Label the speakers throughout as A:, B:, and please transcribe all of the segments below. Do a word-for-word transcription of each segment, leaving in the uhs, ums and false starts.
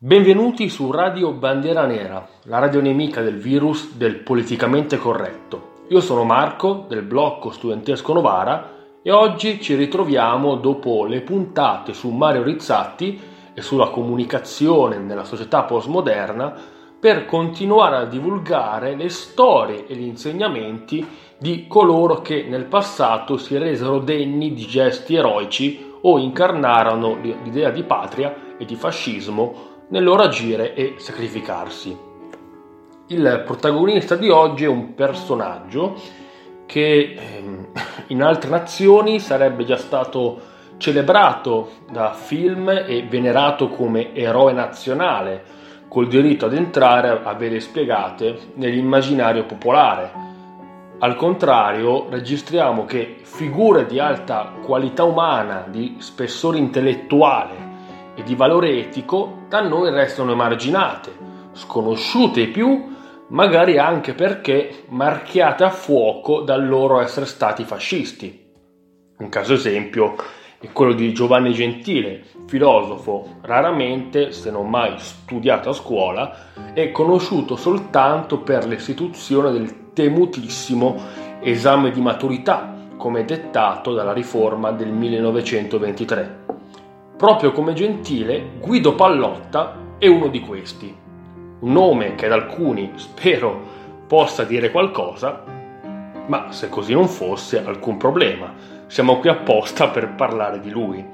A: Benvenuti su Radio Bandiera Nera, la radio nemica del virus del politicamente corretto. Io sono Marco del blocco studentesco Novara e oggi ci ritroviamo dopo le puntate su Mario Rizzatti e sulla comunicazione nella società postmoderna per continuare a divulgare le storie e gli insegnamenti di coloro che nel passato si resero degni di gesti eroici o incarnarono l'idea di patria e di fascismo nel loro agire e sacrificarsi. Il protagonista di oggi è un personaggio che ehm, in altre nazioni sarebbe già stato celebrato da film e venerato come eroe nazionale, col diritto ad entrare a vele spiegate nell'immaginario popolare. Al contrario, registriamo che figure di alta qualità umana, di spessore intellettuale e di valore etico da noi restano emarginate, sconosciute ai più, magari anche perché marchiate a fuoco dal loro essere stati fascisti. Un caso esempio è quello di Giovanni Gentile, filosofo raramente, se non mai studiato a scuola, e conosciuto soltanto per l'istituzione del temutissimo esame di maturità, come dettato dalla riforma del millenovecentoventitré. Proprio come Gentile, Guido Pallotta è uno di questi. Un nome che ad alcuni, spero, possa dire qualcosa, ma se così non fosse, alcun problema. Siamo qui apposta per parlare di lui.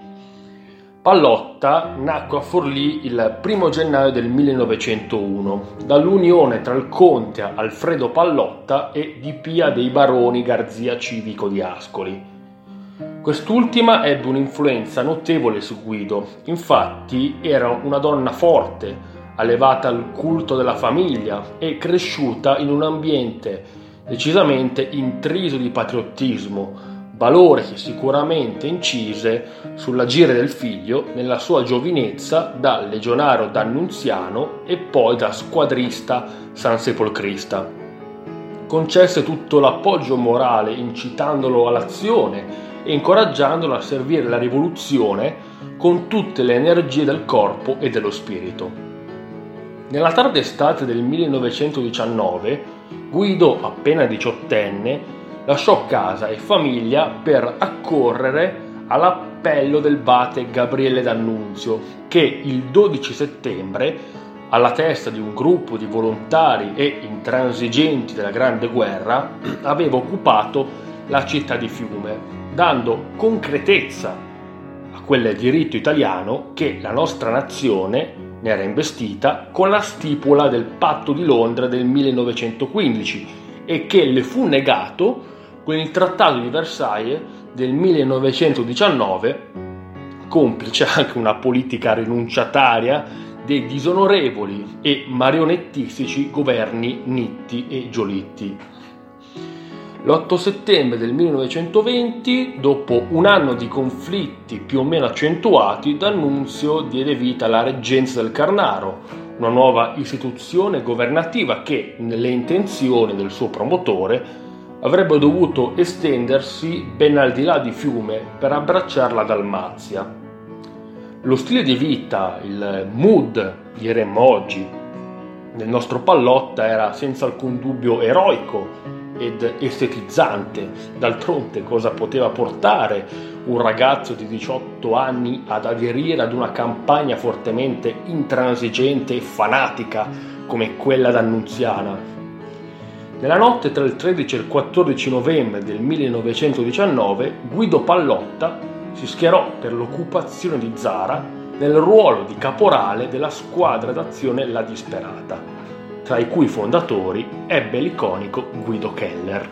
A: Pallotta nacque a Forlì il primo gennaio del millenovecentouno, dall'unione tra il conte Alfredo Pallotta e di Pia dei Baroni Garzia Civico di Ascoli. Quest'ultima ebbe un'influenza notevole su Guido, infatti era una donna forte, allevata al culto della famiglia e cresciuta in un ambiente decisamente intriso di patriottismo, valore che sicuramente incise sull'agire del figlio nella sua giovinezza da legionario d'Annunziano e poi da squadrista sansepolcrista. Concesse tutto l'appoggio morale incitandolo all'azione e incoraggiandolo a servire la rivoluzione con tutte le energie del corpo e dello spirito. Nella tarda estate del millenovecentodiciannove, Guido, appena diciottenne, lasciò casa e famiglia per accorrere all'appello del bate Gabriele D'Annunzio, che il dodici settembre, alla testa di un gruppo di volontari e intransigenti della Grande Guerra, aveva occupato la città di Fiume, dando concretezza a quel diritto italiano che la nostra nazione ne era investita con la stipula del Patto di Londra del millenovecentoquindici e che le fu negato con il Trattato di Versailles del millenovecentodiciannove, complice anche una politica rinunciataria dei disonorevoli e marionettistici governi Nitti e Giolitti. L'otto settembre del millenovecentoventi, dopo un anno di conflitti più o meno accentuati, D'Annunzio diede vita alla reggenza del Carnaro, una nuova istituzione governativa che, nelle intenzioni del suo promotore, avrebbe dovuto estendersi ben al di là di Fiume per abbracciare la Dalmazia. Lo stile di vita, il mood, diremmo oggi, del nostro Pallotta era senza alcun dubbio eroico ed estetizzante. D'altronde cosa poteva portare un ragazzo di diciotto anni ad aderire ad una campagna fortemente intransigente e fanatica come quella d'Annunziana? Nella notte tra il tredici e il quattordici novembre del millenovecentodiciannove, Guido Pallotta si schierò per l'occupazione di Zara nel ruolo di caporale della squadra d'azione La Disperata, tra i cui fondatori ebbe l'iconico Guido Keller.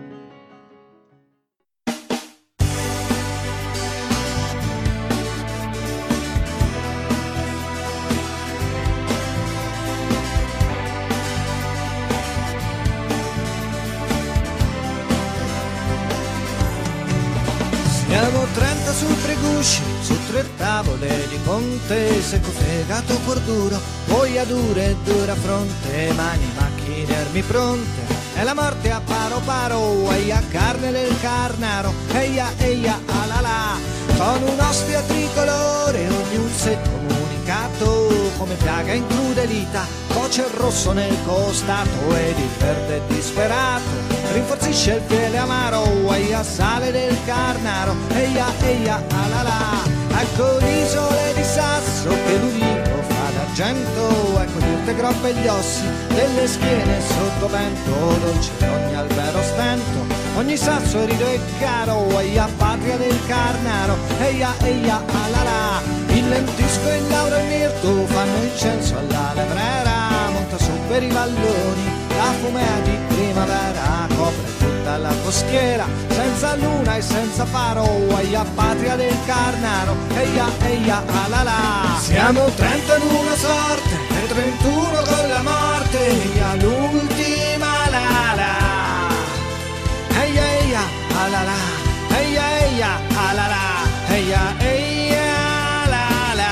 B: Siamo trenta su tre gusci, su tre tavole di ponte, secco fegato cuor duro, voglia dura e dura fronte, mani, macchine, armi pronte, e la morte a paro paro, eia carne del Carnaro, eia eia alala, con un'ostia tricolore, ognuno si è comunicato, come piaga incrudelita, voce il rosso nel costato ed il verde disperato, rinforzisce il fiele amaro, eia sale del Carnaro, eia eia alala. Ecco l'isole di Sasso che l'ulivo fa d'argento, ecco dirte groppe gli ossi delle schiene sotto vento, dolce ogni albero stento, ogni sasso è rido e caro, eia patria del Carnaro, eia eia alala. Il lentisco e il lauro e il mirto fanno il censo alla levrera, monta su per i valloni la fumea di primavera, copre tutta la costiera senza luna e senza faro, eia patria del Carnaro, eia eia alala. Siamo trenta in una sorte e trentuno con la morte, eia l'ultima lala, eia eia alala, eia eia alala, eia eia alala.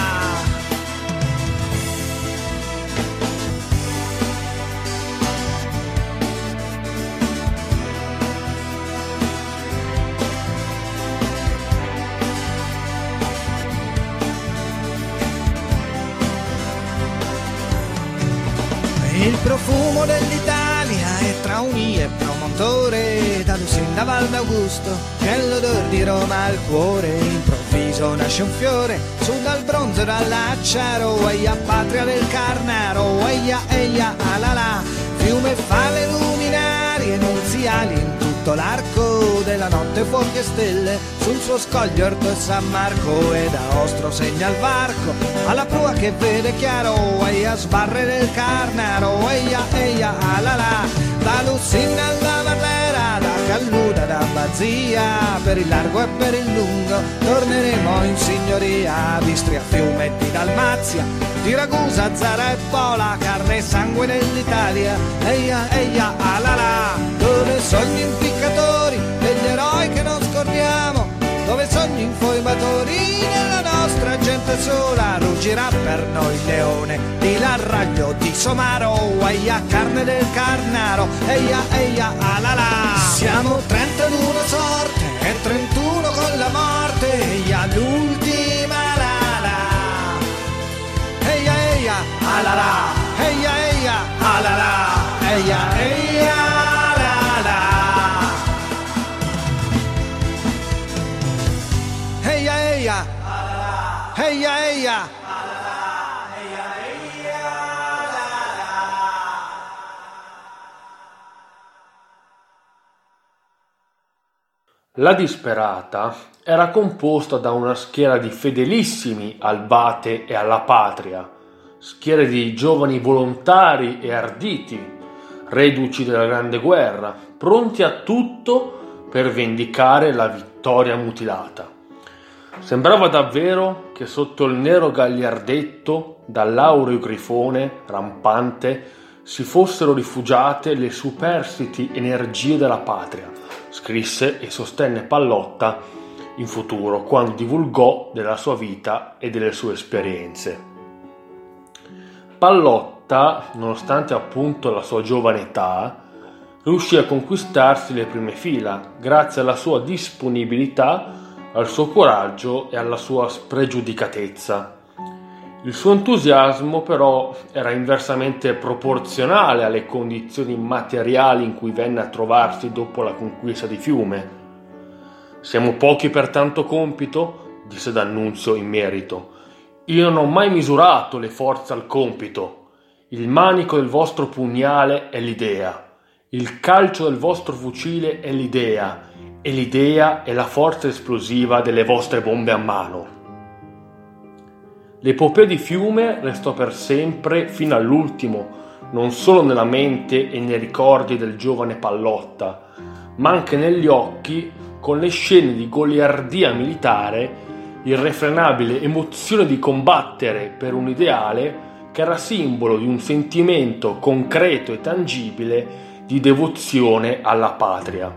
B: Il profumo dell'Italia è tra Uni e Promontore, da Lucinda Val d'Augusto c'è l'odor di Roma al cuore, improvviso nasce un fiore su dal bronzo e dall'acciaro, eia patria del Carnaro, eia eia alala. Fiume fa le luminarie nuziali in tutto l'arco della notte, fuochi e stelle sul suo scoglio Orto e San Marco, e da Ostro segna il varco alla prua che vede chiaro, eia sbarre del Carnaro, eia eia alala. Da Lusinna alla Marlera, da Calluda, da Bazzia, per il largo e per il lungo torneremo in signoria, di Istria, Fiume e di Dalmazia, di Ragusa, Zara e Pola, carne e sangue dell'Italia, eia eia alala. Dove sono gli impiccatori degli eroi che non scordiamo, dove sono gli infoimatori della nostra gente sola, ruggirà per noi il leone di Larraglio, di Somaro, eia carne del Carnaro, eia eia alala. Siamo trenta in una sorte e trentuno con la morte, eia l'ultima lala, eia eia alala, eia eia alala, eia eia alala, eia eia eia eia.
A: La disperata era composta da una schiera di fedelissimi al Bate e alla patria, schiere di giovani volontari e arditi, reduci della Grande Guerra, pronti a tutto per vendicare la vittoria mutilata. Sembrava davvero che sotto il nero gagliardetto dall'aureo grifone rampante si fossero rifugiate le superstiti energie della patria, scrisse e sostenne Pallotta in futuro, quando divulgò della sua vita e delle sue esperienze. Pallotta, nonostante appunto la sua giovane età, riuscì a conquistarsi le prime fila grazie alla sua disponibilità, al suo coraggio e alla sua spregiudicatezza. Il suo entusiasmo però era inversamente proporzionale alle condizioni materiali in cui venne a trovarsi dopo la conquista di Fiume. «Siamo pochi per tanto compito», disse D'Annunzio in merito. «Io non ho mai misurato le forze al compito. Il manico del vostro pugnale è l'idea, il calcio del vostro fucile è l'idea, e l'idea è la forza esplosiva delle vostre bombe a mano». L'epopea di Fiume restò per sempre, fino all'ultimo, non solo nella mente e nei ricordi del giovane Pallotta, ma anche negli occhi, con le scene di goliardia militare, irrefrenabile emozione di combattere per un ideale che era simbolo di un sentimento concreto e tangibile di devozione alla patria.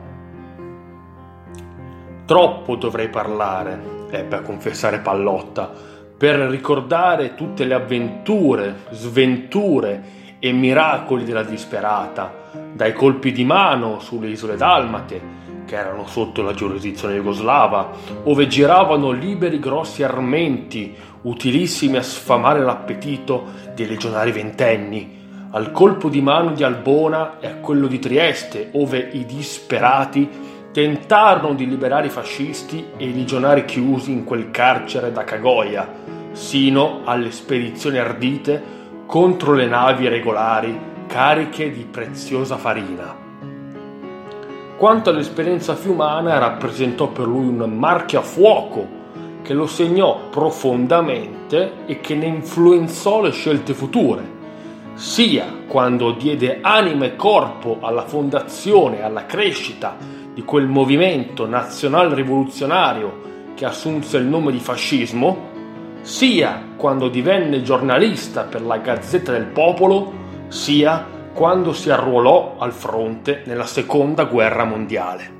A: Troppo dovrei parlare, ebbe a confessare Pallotta, per ricordare tutte le avventure, sventure e miracoli della disperata, dai colpi di mano sulle isole dalmate, che erano sotto la giurisdizione jugoslava, ove giravano liberi grossi armenti, utilissimi a sfamare l'appetito dei legionari ventenni, al colpo di mano di Albona e a quello di Trieste, ove i disperati tentarono di liberare i fascisti e i legionari chiusi in quel carcere da Cagoia, sino alle spedizioni ardite contro le navi regolari cariche di preziosa farina. Quanto all'esperienza fiumana, rappresentò per lui un marchio a fuoco che lo segnò profondamente e che ne influenzò le scelte future, sia quando diede anima e corpo alla fondazione e alla crescita di quel movimento nazional rivoluzionario che assunse il nome di fascismo, sia quando divenne giornalista per la Gazzetta del Popolo, sia quando si arruolò al fronte nella Seconda Guerra Mondiale.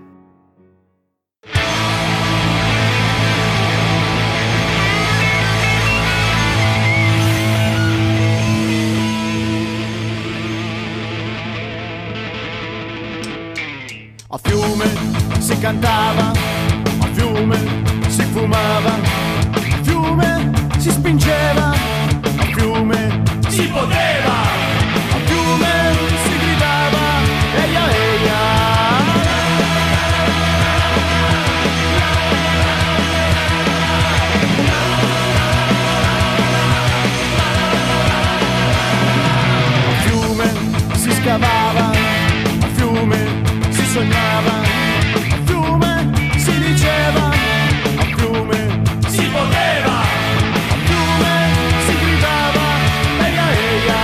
B: A fiume si cantava, a fiume si fumava, a fiume si spingeva, a fiume si poteva, a fiume si gridava, eia eia. A fiume si scavava, a fiume si sognava, a fiume si diceva, a fiume si poteva, a fiume si gridava, eia eia.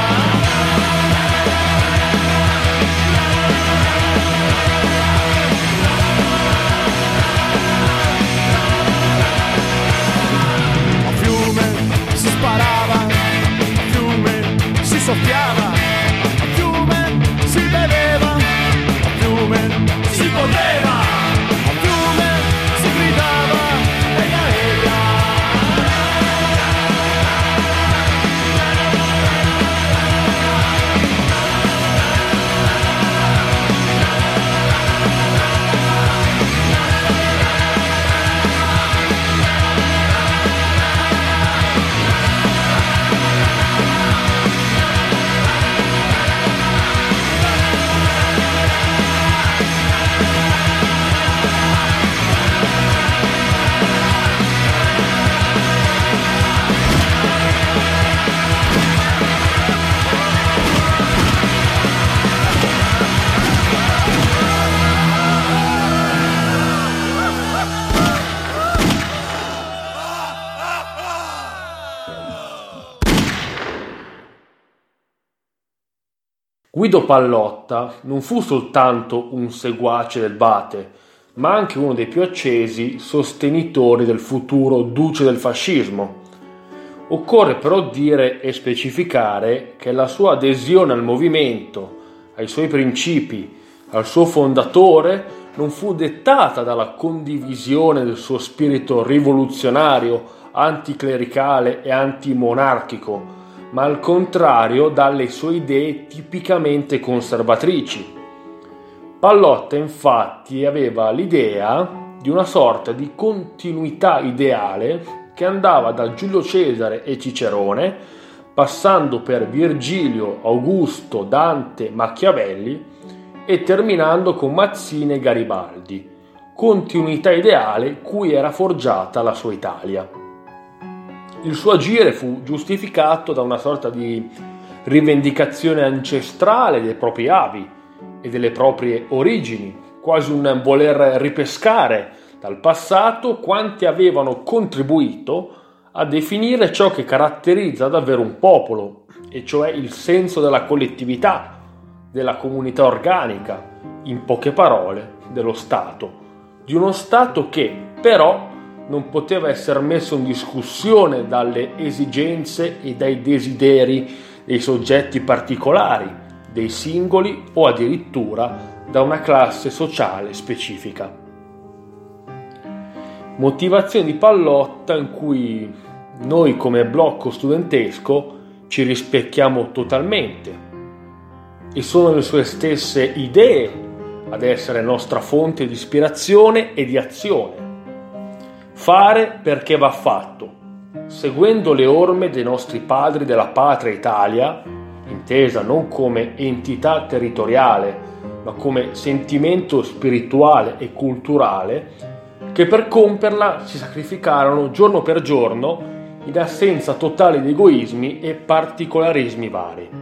B: A fiume si sparava, a fiume si soffiava, a fiume si beveva, a fiume si poteva, a fiume si gridava, eia eia.
A: Guido Pallotta non fu soltanto un seguace del Bate, ma anche uno dei più accesi sostenitori del futuro duce del fascismo. Occorre però dire e specificare che la sua adesione al movimento, ai suoi principi, al suo fondatore, non fu dettata dalla condivisione del suo spirito rivoluzionario, anticlericale e antimonarchico, ma al contrario dalle sue idee tipicamente conservatrici. Pallotta infatti aveva l'idea di una sorta di continuità ideale che andava da Giulio Cesare e Cicerone, passando per Virgilio, Augusto, Dante, Machiavelli e terminando con Mazzini e Garibaldi, continuità ideale cui era forgiata la sua Italia. Il suo agire fu giustificato da una sorta di rivendicazione ancestrale dei propri avi e delle proprie origini, quasi un voler ripescare dal passato quanti avevano contribuito a definire ciò che caratterizza davvero un popolo, e cioè il senso della collettività, della comunità organica, in poche parole, dello Stato, di uno Stato che però non poteva essere messo in discussione dalle esigenze e dai desideri dei soggetti particolari, dei singoli o addirittura da una classe sociale specifica. Motivazione di Pallotta in cui noi come blocco studentesco ci rispecchiamo totalmente, e sono le sue stesse idee ad essere nostra fonte di ispirazione e di azione. Fare perché va fatto, seguendo le orme dei nostri padri della patria Italia, intesa non come entità territoriale, ma come sentimento spirituale e culturale, che per compierla si sacrificarono giorno per giorno in assenza totale di egoismi e particolarismi vari.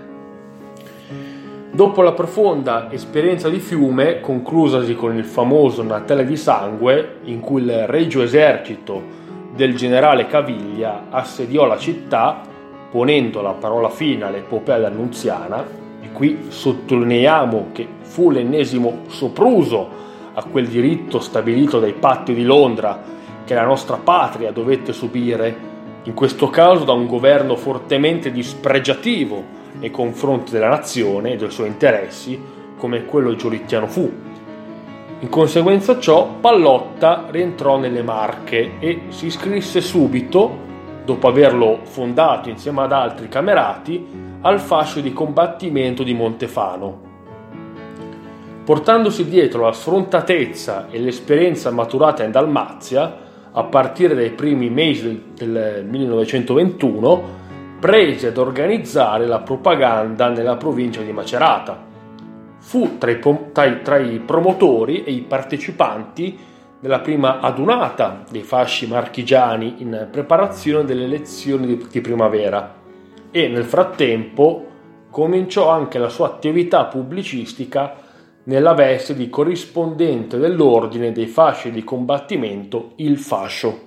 A: Dopo la profonda esperienza di Fiume, conclusasi con il famoso Natale di Sangue, in cui il regio esercito del generale Caviglia assediò la città, ponendo la parola fine all'epopea d'Annunziana, e qui sottolineiamo che fu l'ennesimo sopruso a quel diritto stabilito dai patti di Londra che la nostra patria dovette subire, in questo caso da un governo fortemente dispregiativo nei confronti della nazione e dei suoi interessi, come quello giolittiano fu. In conseguenza ciò, Pallotta rientrò nelle Marche e si iscrisse subito, dopo averlo fondato insieme ad altri camerati, al fascio di combattimento di Montefano. Portandosi dietro la sfrontatezza e l'esperienza maturata in Dalmazia, a partire dai primi mesi del millenovecentoventuno, prese ad organizzare la propaganda nella provincia di Macerata. Fu tra i, tra, i, tra i promotori e i partecipanti della prima adunata dei fasci marchigiani in preparazione delle elezioni di, di primavera e nel frattempo cominciò anche la sua attività pubblicistica nella veste di corrispondente dell'ordine dei fasci di combattimento Il Fascio.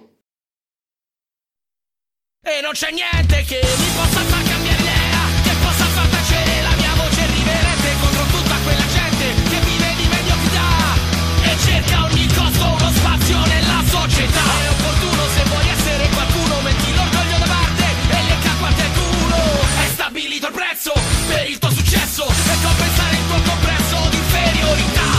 C: E non c'è niente che mi possa far cambiare idea, che possa far tacere la mia voce riverente contro tutta quella gente che vive di mediocrità e cerca a ogni costo uno spazio nella società. È opportuno, se vuoi essere qualcuno, metti l'orgoglio da parte e lecca quanto è culo. È stabilito il prezzo per il tuo successo e compensare il tuo compresso di inferiorità.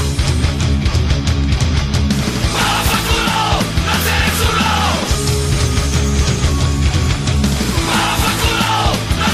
C: Ma vaffanculo, non sei nessuno! Ma vaffanculo, non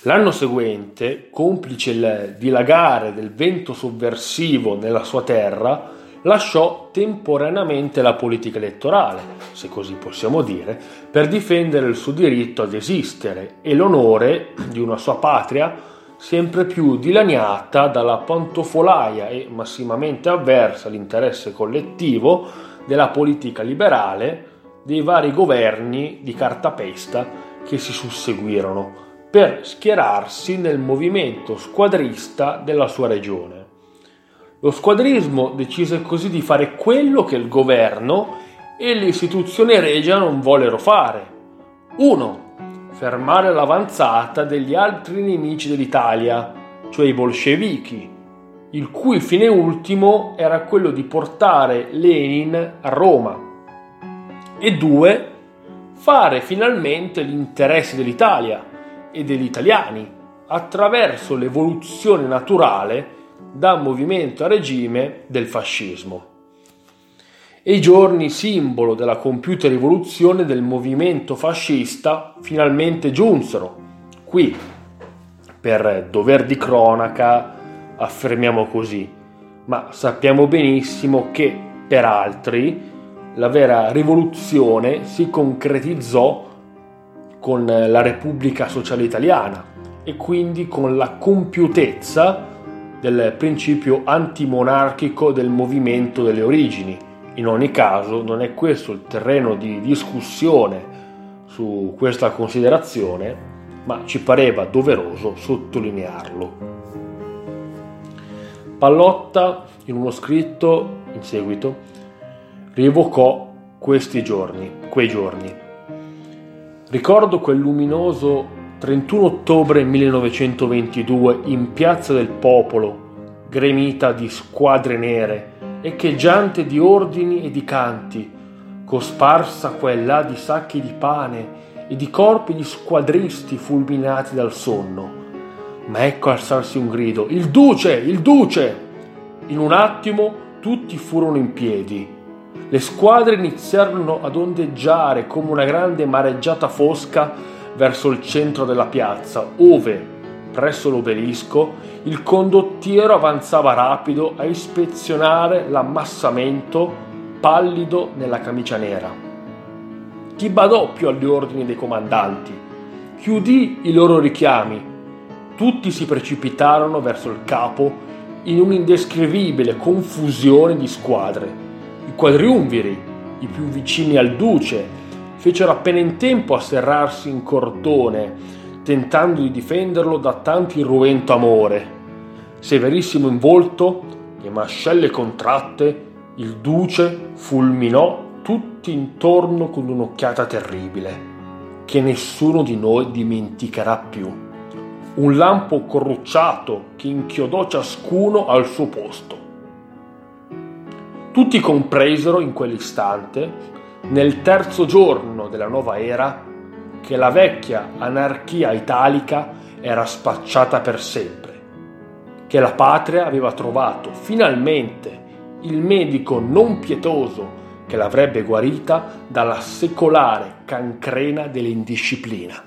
A: L'anno seguente, complice il dilagare del vento sovversivo nella sua terra, lasciò temporaneamente la politica elettorale, se così possiamo dire, per difendere il suo diritto ad esistere e l'onore di una sua patria sempre più dilaniata dalla pantofolaia e massimamente avversa all'interesse collettivo della politica liberale dei vari governi di cartapesta che si susseguirono, per schierarsi nel movimento squadrista della sua regione. Lo squadrismo decise così di fare quello che il governo e le istituzioni regia non vollero fare. uno. Fermare l'avanzata degli altri nemici dell'Italia, cioè i bolscevichi, il cui fine ultimo era quello di portare Lenin a Roma. E due. Fare finalmente gli interessi dell'Italia e degli italiani attraverso l'evoluzione naturale da movimento a regime del fascismo. E i giorni simbolo della compiuta rivoluzione del movimento fascista finalmente giunsero. Qui, per dover di cronaca, affermiamo così, ma sappiamo benissimo che per altri la vera rivoluzione si concretizzò con la Repubblica Sociale Italiana e quindi con la compiutezza del principio antimonarchico del movimento delle origini. In ogni caso non è questo il terreno di discussione su questa considerazione, ma ci pareva doveroso sottolinearlo. Pallotta, in uno scritto in seguito, rievocò questi giorni, quei giorni. Ricordo quel luminoso trentuno ottobre millenovecentoventidue in Piazza del Popolo, gremita di squadre nere, echeggiante di ordini e di canti, cosparsa qua e là di sacchi di pane e di corpi di squadristi fulminati dal sonno. Ma ecco alzarsi un grido: «Il duce! Il duce!» In un attimo tutti furono in piedi. Le squadre iniziarono ad ondeggiare come una grande mareggiata fosca verso il centro della piazza, ove, presso l'obelisco, il condottiero avanzava rapido a ispezionare l'ammassamento pallido nella camicia nera. Chi badò più agli ordini dei comandanti? Chi udì i loro richiami? Tutti si precipitarono verso il capo in un'indescrivibile confusione di squadre. I quadriumviri, i più vicini al duce, fecero appena in tempo a serrarsi in cordone, tentando di difenderlo da tanto irruento amore. Severissimo in volto e mascelle contratte, il duce fulminò tutti intorno con un'occhiata terribile, che nessuno di noi dimenticherà più. Un lampo corrucciato che inchiodò ciascuno al suo posto. Tutti compresero in quell'istante, nel terzo giorno della nuova era, che la vecchia anarchia italica era spacciata per sempre, che la patria aveva trovato finalmente il medico non pietoso che l'avrebbe guarita dalla secolare cancrena dell'indisciplina.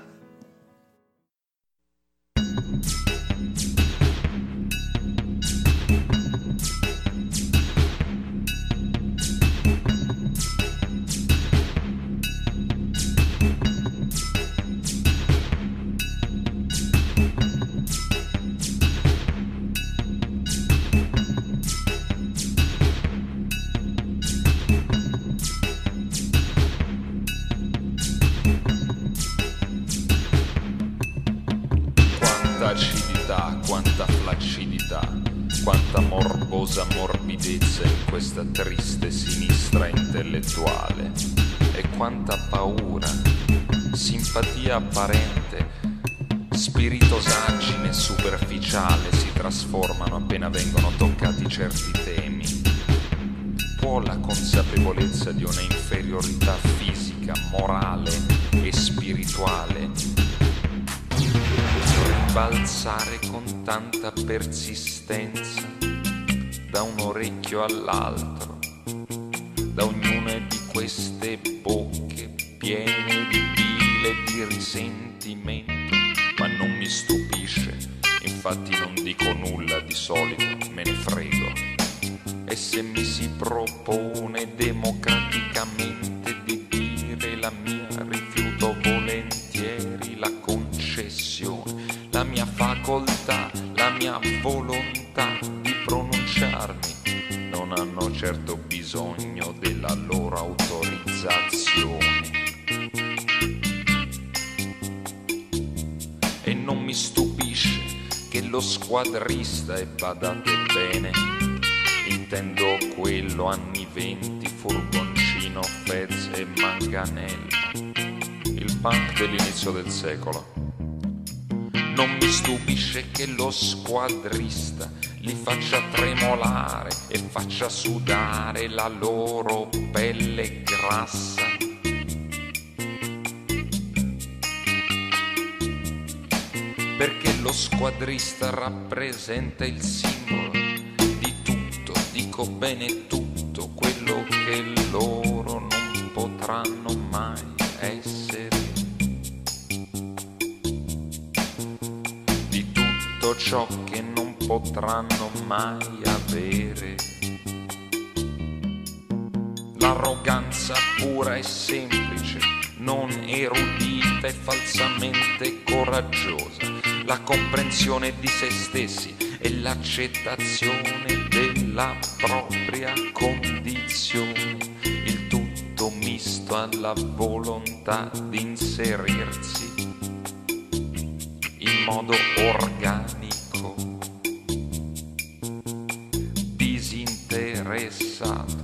D: acidità, quanta flaccidità, quanta morbosa morbidezza in questa triste sinistra intellettuale, e quanta paura, simpatia apparente, spiritosaggine superficiale si trasformano appena vengono toccati certi temi. Può la consapevolezza di una inferiorità fisica, morale e spirituale balzare con tanta persistenza da un orecchio all'altro, da ognuna di queste bocche piene di bile e di risentimento? Ma non mi stupisco infatti non dico nulla di solito, me ne frego. E se mi si propone democraticamente di dire la mia, rifiuto volentieri la concessione, la mia facoltà, la mia volontà di pronunciarmi. Non hanno certo bisogno della loro autorizzazione. E non mi stupisce che lo squadrista, e badate bene, intendo quello anni venti, furgoncino, Fez e manganello, il punk dell'inizio del secolo. Non mi stupisce che lo squadrista li faccia tremolare e faccia sudare la loro pelle grassa. Perché lo squadrista rappresenta il simbolo di tutto, dico bene tutto, quello che loro non potranno mai essere. Di tutto ciò che non potranno mai avere. L'arroganza pura e semplice, non erudita e falsamente coraggiosa, la comprensione di se stessi e l'accettazione della propria condizione, il tutto misto alla volontà di inserirsi in modo organico, disinteressato.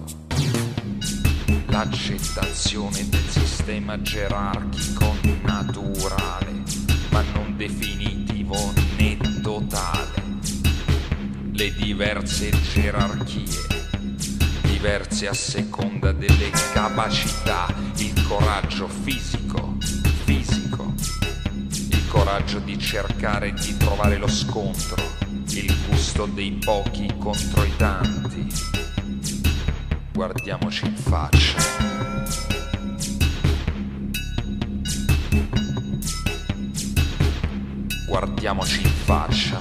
D: L'accettazione del sistema gerarchico naturale, ma non definitivo né totale. Le diverse gerarchie, diverse a seconda delle capacità, il coraggio fisico, fisico, il coraggio di cercare di trovare lo scontro, il gusto dei pochi contro i tanti. Guardiamoci in faccia. Guardiamoci in faccia.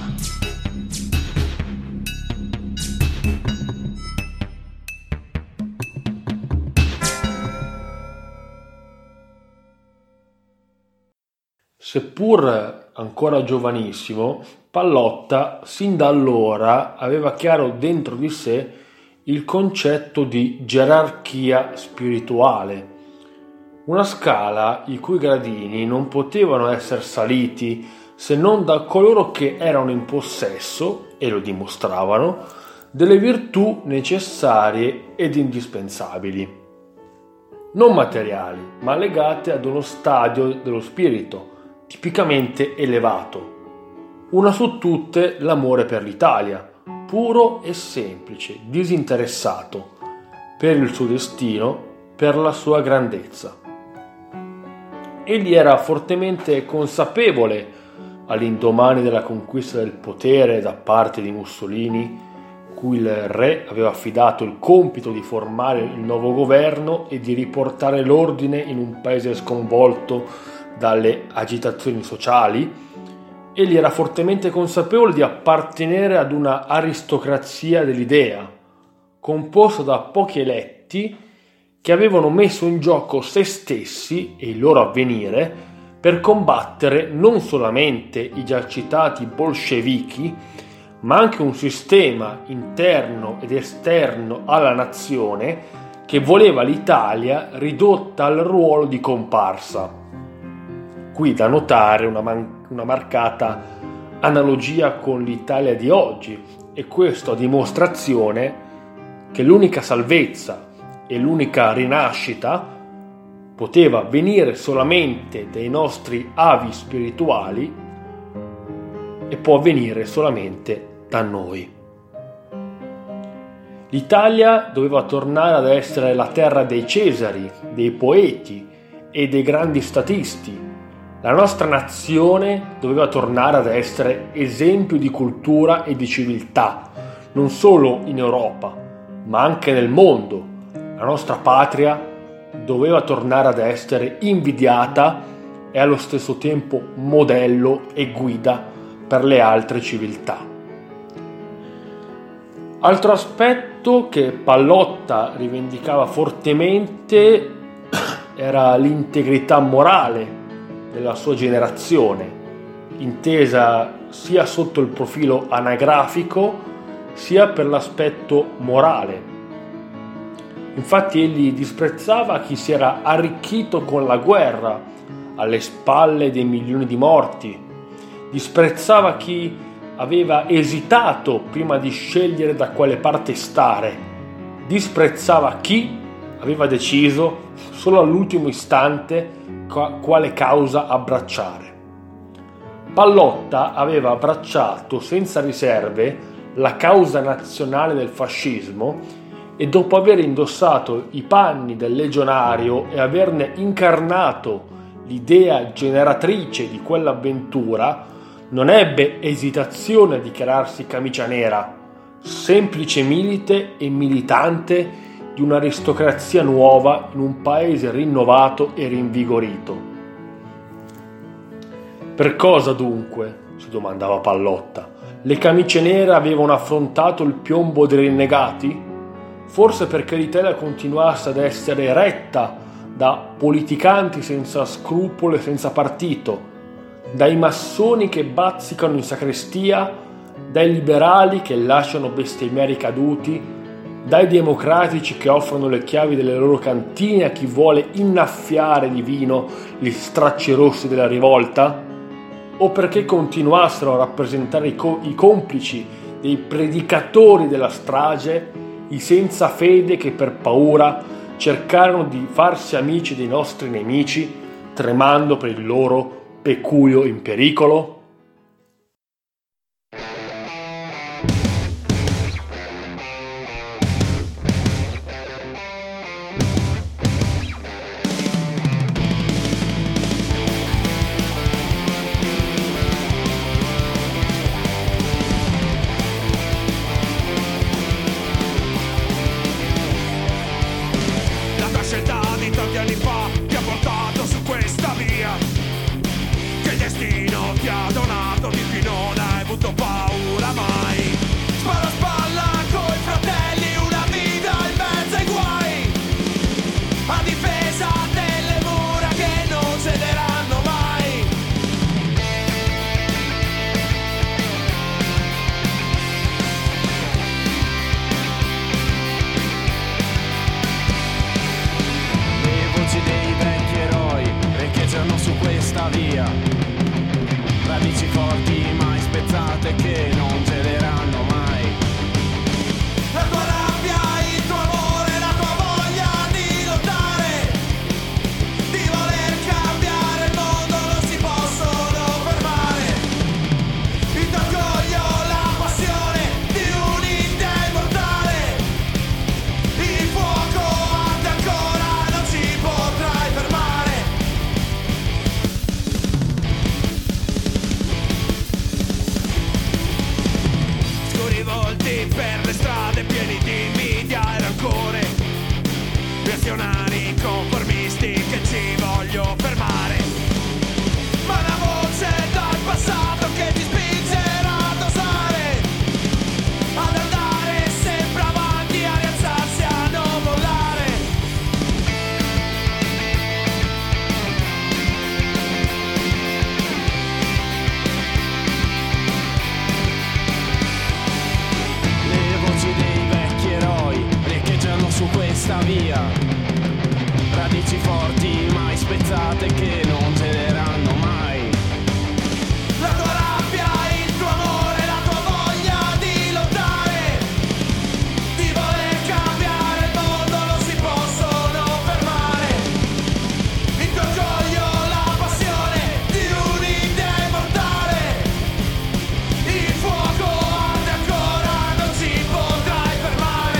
A: Seppur ancora giovanissimo, Pallotta sin da allora aveva chiaro dentro di sé il concetto di gerarchia spirituale, una scala i cui gradini non potevano essere saliti se non da coloro che erano in possesso, e lo dimostravano, delle virtù necessarie ed indispensabili, non materiali, ma legate ad uno stadio dello spirito tipicamente elevato. Una su tutte l'amore per l'Italia, puro e semplice, disinteressato, per il suo destino, per la sua grandezza. Egli era fortemente consapevole, all'indomani della conquista del potere da parte di Mussolini, cui il re aveva affidato il compito di formare il nuovo governo e di riportare l'ordine in un paese sconvolto dalle agitazioni sociali. Egli era fortemente consapevole di appartenere ad una aristocrazia dell'idea, composta da pochi eletti che avevano messo in gioco se stessi e il loro avvenire per combattere non solamente i già citati bolscevichi, ma anche un sistema interno ed esterno alla nazione che voleva l'Italia ridotta al ruolo di comparsa. Qui da notare una, man- una marcata analogia con l'Italia di oggi, e questo a dimostrazione che l'unica salvezza e l'unica rinascita poteva venire solamente dai nostri avi spirituali e può avvenire solamente da noi. L'Italia doveva tornare ad essere la terra dei Cesari, dei poeti e dei grandi statisti. La nostra nazione doveva tornare ad essere esempio di cultura e di civiltà, non solo in Europa, ma anche nel mondo. La nostra patria doveva tornare ad essere invidiata e allo stesso tempo modello e guida per le altre civiltà. Altro aspetto che Pallotta rivendicava fortemente era l'integrità morale della sua generazione, intesa sia sotto il profilo anagrafico sia per l'aspetto morale. Infatti egli disprezzava chi si era arricchito con la guerra alle spalle dei milioni di morti, disprezzava chi aveva esitato prima di scegliere da quale parte stare, disprezzava chi aveva deciso solo all'ultimo istante quale causa abbracciare. Pallotta aveva abbracciato senza riserve la causa nazionale del fascismo e dopo aver indossato i panni del legionario e averne incarnato l'idea generatrice di quell'avventura, non ebbe esitazione a dichiararsi camicia nera, semplice milite e militante di un'aristocrazia nuova in un paese rinnovato e rinvigorito. Per cosa dunque, si domandava Pallotta, le camicie nere avevano affrontato il piombo dei rinnegati? Forse perché l'Italia continuasse ad essere retta da politicanti senza scrupolo e senza partito, dai massoni che bazzicano in sacrestia, dai liberali che lasciano bestemmiare i caduti, dai democratici che offrono le chiavi delle loro cantine a chi vuole innaffiare di vino gli stracci rossi della rivolta? O perché continuassero a rappresentare i, co- i complici dei predicatori della strage, i senza fede che per paura cercarono di farsi amici dei nostri nemici, tremando per il loro peculio in pericolo?
E: Radici forti mai spezzate che non cederanno mai. La tua rabbia, il tuo amore, la tua voglia di lottare, di voler cambiare il mondo non si possono fermare. Il tuo orgoglio, la passione di un'idea immortale, il fuoco arde ancora, non ci potrai fermare. Per le strade pieni di invidia e rancore, reazionari conformisti che ci voglio fermare. Ma una voce dal passato che ti spingerà ad osare, ad andare sempre avanti, a rialzarsi, a non mollare. Dei vecchi eroi riecheggiano su questa via, radici forti mai spezzate che non cederanno mai. La tua rabbia, il tuo amore, la tua voglia di lottare, di voler cambiare il mondo non si possono fermare. Il tuo orgoglio, la passione di un'idea immortale, il fuoco arde ancora, non si potrai fermare.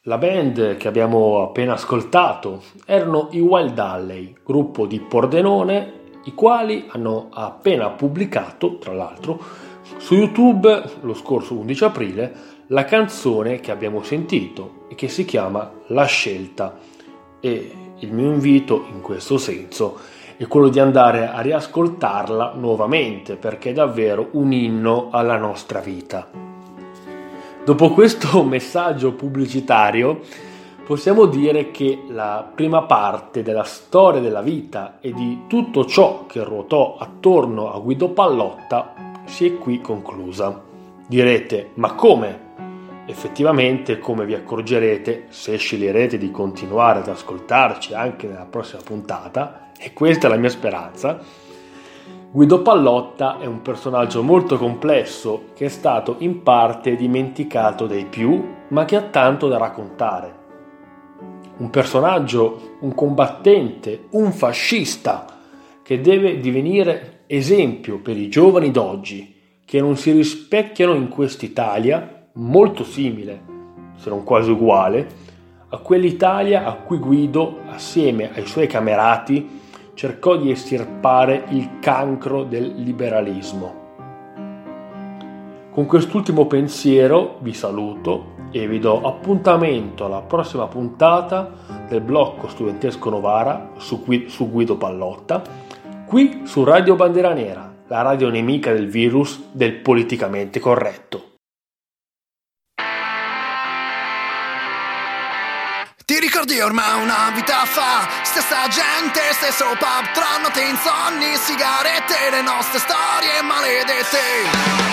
A: La band che abbiamo appena ascoltato erano i Wild Alley, gruppo di Pordenone, i quali hanno appena pubblicato, tra l'altro, su YouTube lo scorso undici aprile la canzone che abbiamo sentito e che si chiama La Scelta. E il mio invito in questo senso è quello di andare a riascoltarla nuovamente, perché è davvero un inno alla nostra vita. Dopo questo messaggio pubblicitario possiamo dire che la prima parte della storia della vita e di tutto ciò che ruotò attorno a Guido Pallotta si è qui conclusa. Direte, ma come? Effettivamente, come vi accorgerete se sceglierete di continuare ad ascoltarci anche nella prossima puntata, e questa è la mia speranza, Guido Pallotta è un personaggio molto complesso che è stato in parte dimenticato dai più, ma che ha tanto da raccontare. Un personaggio, un combattente, un fascista che deve divenire esempio per i giovani d'oggi che non si rispecchiano in quest'Italia molto simile, se non quasi uguale, a quell'Italia a cui Guido, assieme ai suoi camerati, cercò di estirpare il cancro del liberalismo. Con quest'ultimo pensiero vi saluto e vi do appuntamento alla prossima puntata del blocco studentesco Novara su Guido Pallotta, qui su Radio Bandiera Nera, la radio nemica del virus del politicamente corretto.
B: Ti ricordi ormai una vita fa, stessa gente, stesso pub, tra notte insonni, sigarette, le nostre storie maledette.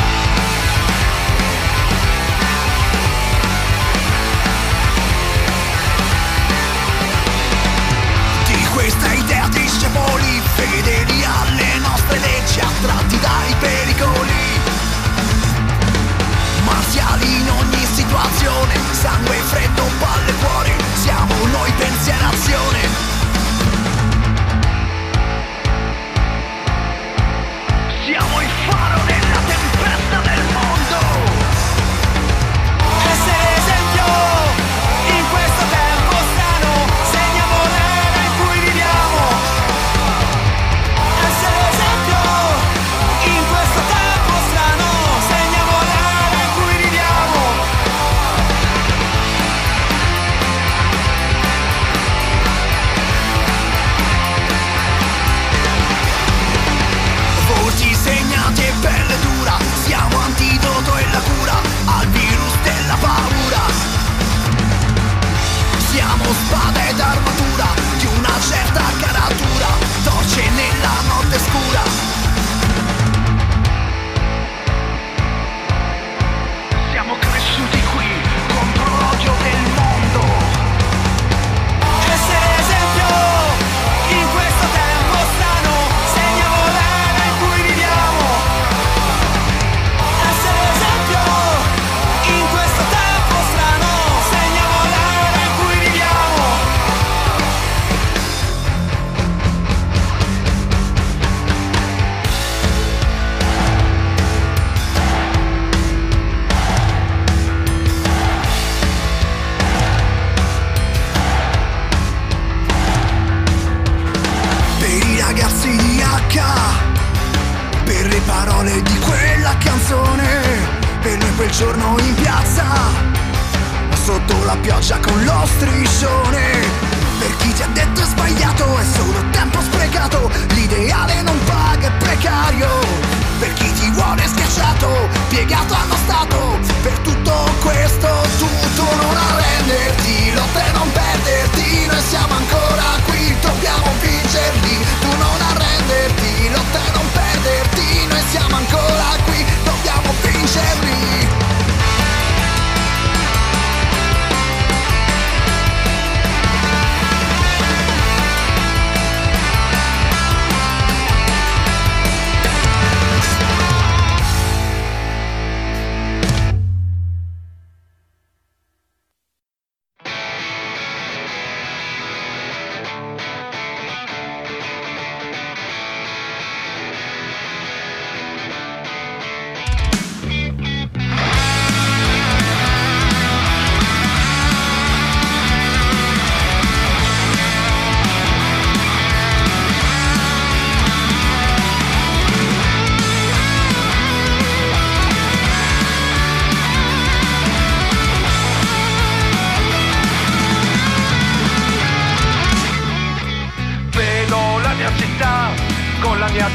B: Questa idea di scapoli, fedeli alle nostre leggi, attratti dai pericoli, marziali in ogni situazione, sangue freddo, palle cuore, siamo noi pensierazione. Siamo il faro nella tempesta del mondo. Essere esempio in questo tempo strano, segniamo l'era in cui viviamo. Essere esempio in questo tempo strano, segniamo l'era in cui viviamo. Volti segnati e pelle dura, siamo antidoto e la cura al virus della paura. Siamo spada ed armatura di una certa caratura, torce nella notte scura. Siamo cresciuti qui contro l'odio del mondo. Essere esempio in questo tempo strano, segniamo l'era in cui viviamo. Essere esempio in questo tempo strano, segniamo l'era in cui viviamo. Per i ragazzi di H, per le parole di quella canzone, per noi quel giorno in piazza, sotto la pioggia con lo striscione. Per chi ti ha detto è sbagliato, è solo tempo sprecato, l'ideale non paga, è precario. Per chi ti vuole schiacciato, piegato allo Stato, per tutto questo tutto non arrenderti, lotta e non perderti, noi siamo ancora qui, dobbiamo vincerli, tu non arrenderti, lotta e non perderti, noi siamo ancora qui, dobbiamo vincerli.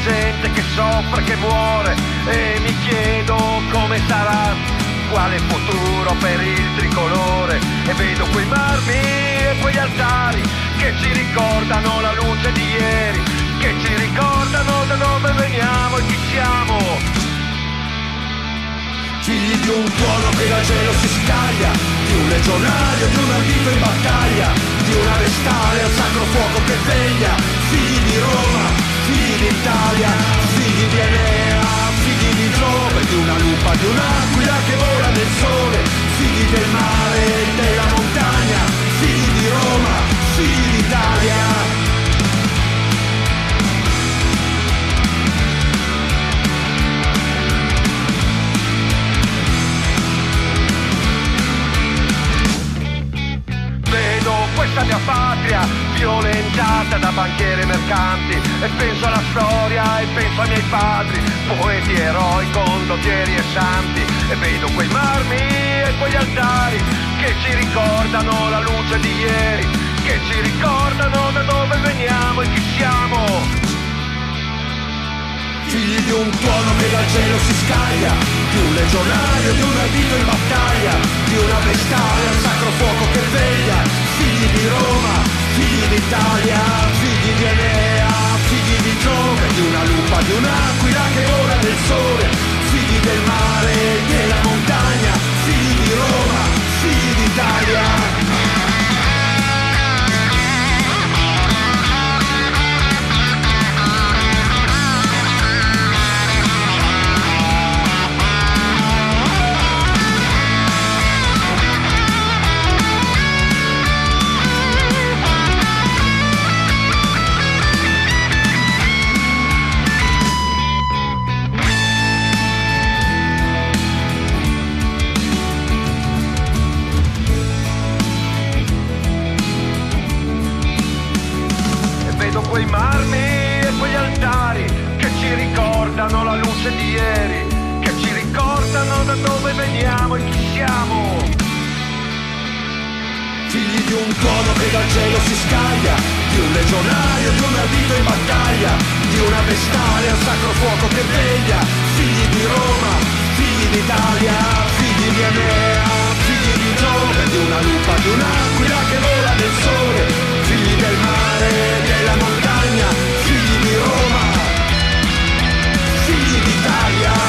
F: gente che soffre, che muore, e mi chiedo come sarà, quale futuro per il tricolore. E vedo quei marmi e quegli altari che ci ricordano la luce di ieri, che ci ricordano da dove veniamo e chi siamo. Figli di un tuono che dal cielo si scaglia, di un legionario, di un ardito in battaglia, di una vestale al sacro fuoco che veglia. Figli di Roma, figli d'Italia, figli di Enea, figli di Giove, di una lupa, di un'aquila che vola nel sole, figli del mare e della montagna, figli di Roma, figli d'Italia. Questa mia patria violentata da banchieri e mercanti, e penso alla storia e penso ai miei padri, poeti, eroi, condottieri e santi, e vedo quei marmi e quegli altari che ci ricordano la luce di ieri, che ci ricordano da dove veniamo e chi siamo. Figli di un tuono che dal cielo si scaglia, di un legionario, di un ardito in battaglia, di una vestale al sacro fuoco che veglia. Figli di Roma, figli d'Italia, figli di Enea, figli di Giove, di una lupa, di un'aquila che vola nel sole, figli del mare e della montagna, figli di Roma, figli d'Italia. Quei marmi e quegli altari che ci ricordano la luce di ieri, che ci ricordano da dove veniamo e chi siamo. Figli di un tuono che dal cielo si scaglia, di un legionario, di un ardito in battaglia, di una vestale al sacro fuoco che veglia. Figli di Roma, figli d'Italia, figli di Enea, figli di Giove, di una lupa, di un'aquila che vola nel sole, figli del mare e della montagna, figli di Roma, figli d'Italia.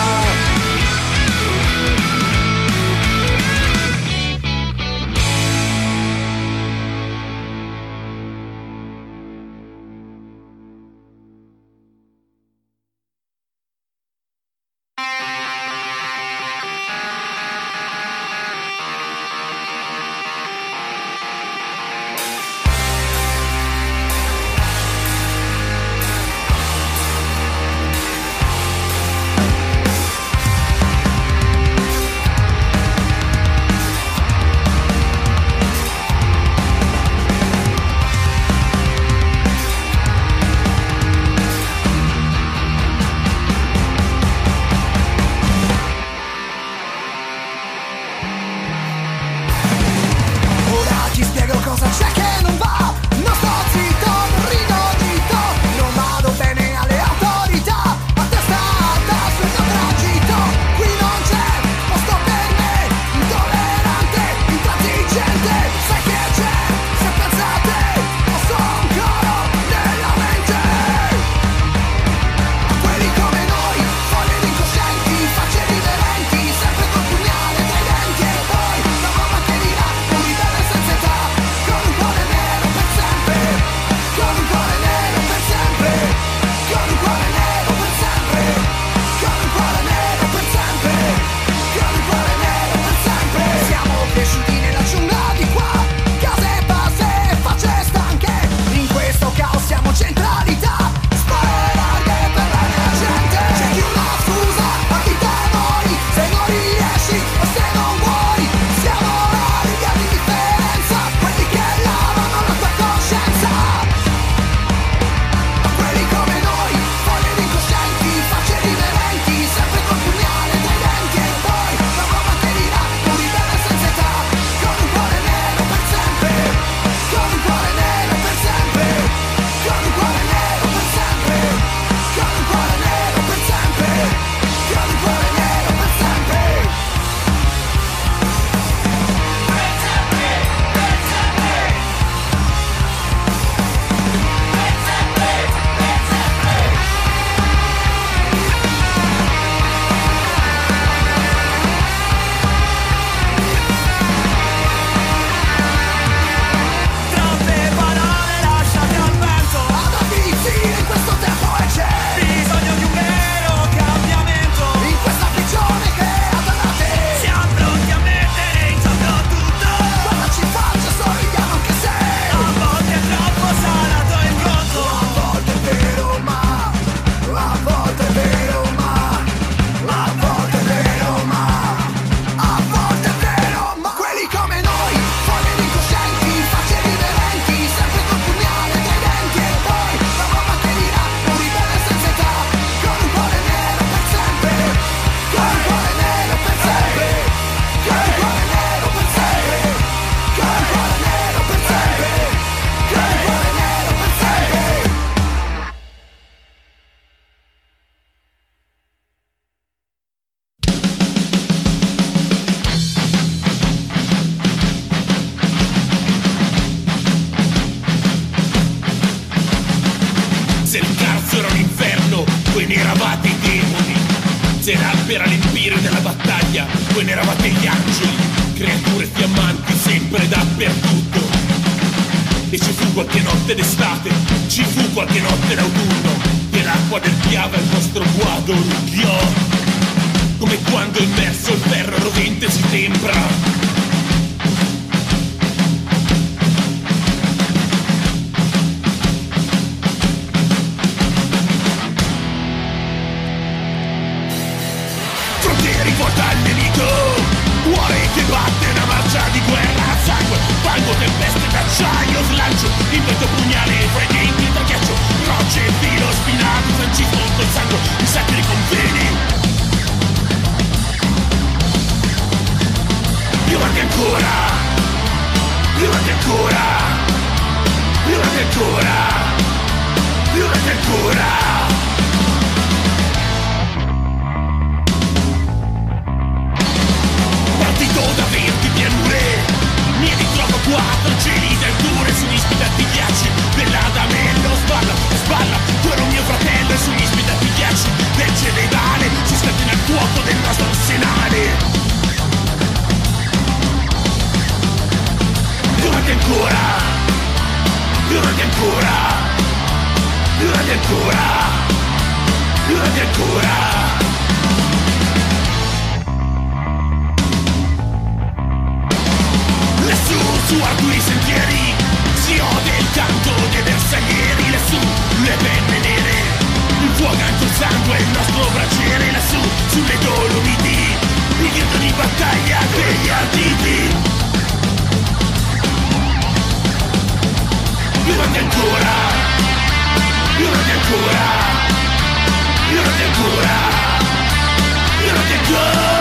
C: voi ne eravate gli angeli, creature fiammanti sempre dappertutto. E ci fu qualche notte d'estate, ci fu qualche notte d'autunno, che l'acqua del Piave il vostro guado rughiò, come quando immerso il ferro rovente si tempra. Rivolta al nemico, cuore che batte, una marcia di guerra, sangue, fango, tempeste d'acciaio, slancio, invento pugnale fra i denti tra ghiaccio, rocce, filo, spinato, francisco col sangue, i sacri confini. Più avanti ancora, più avanti ancora, più avanti ancora, più avanti ancora. Da venti pianure, mi ritrovo qua tra cieli del dure, sugli spiedati ghiacci dell'Adamello, sballa, sballa, tu ero mio fratello e sugli spiedati ghiacci del Generale si scatena il fuoco del nostro arsenale. Più avanti ancora, più avanti ancora, più avanti ancora, più avanti ancora. Lassù, su ardui sentieri, si ode il canto dei bersaglieri. Lassù, le penne nere, il fuoco anche il sangue, il nostro braciere. Lassù, sulle Dolomiti, il grido di battaglia degli arditi. Più avanti ancora, più avanti ancora, più avanti ancora, più avanti ancora.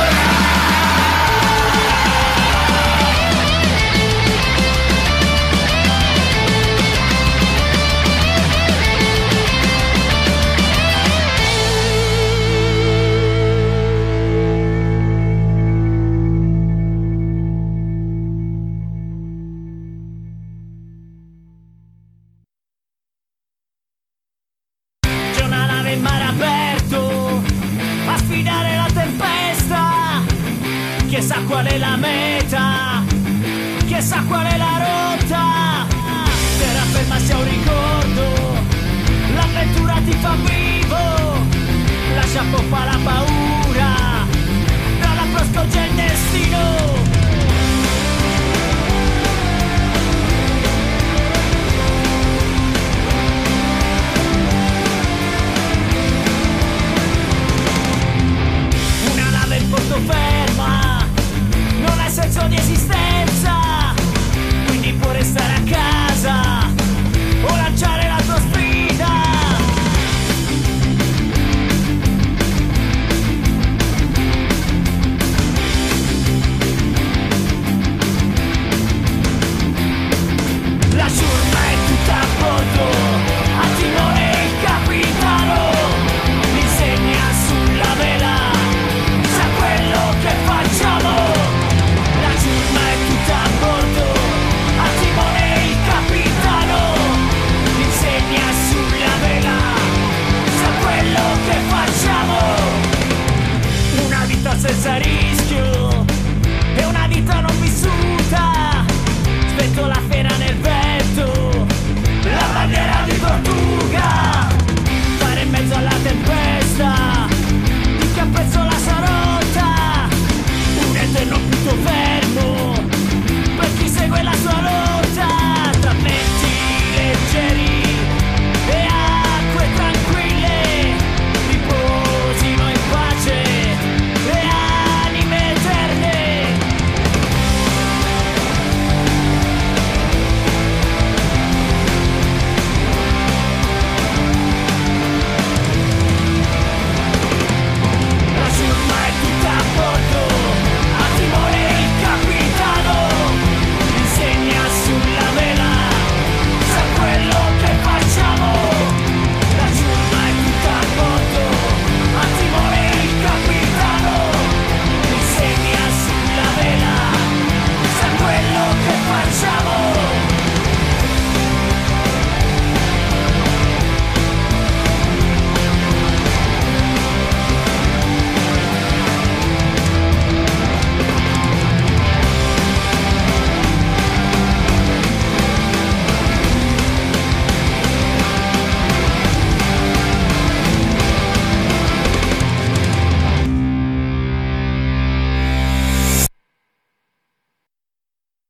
E: Chi sa qual è la meta, chi sa qual è la rotta, terraferma sia un ricordo, l'avventura ti fa vivo, lascia popa la paura.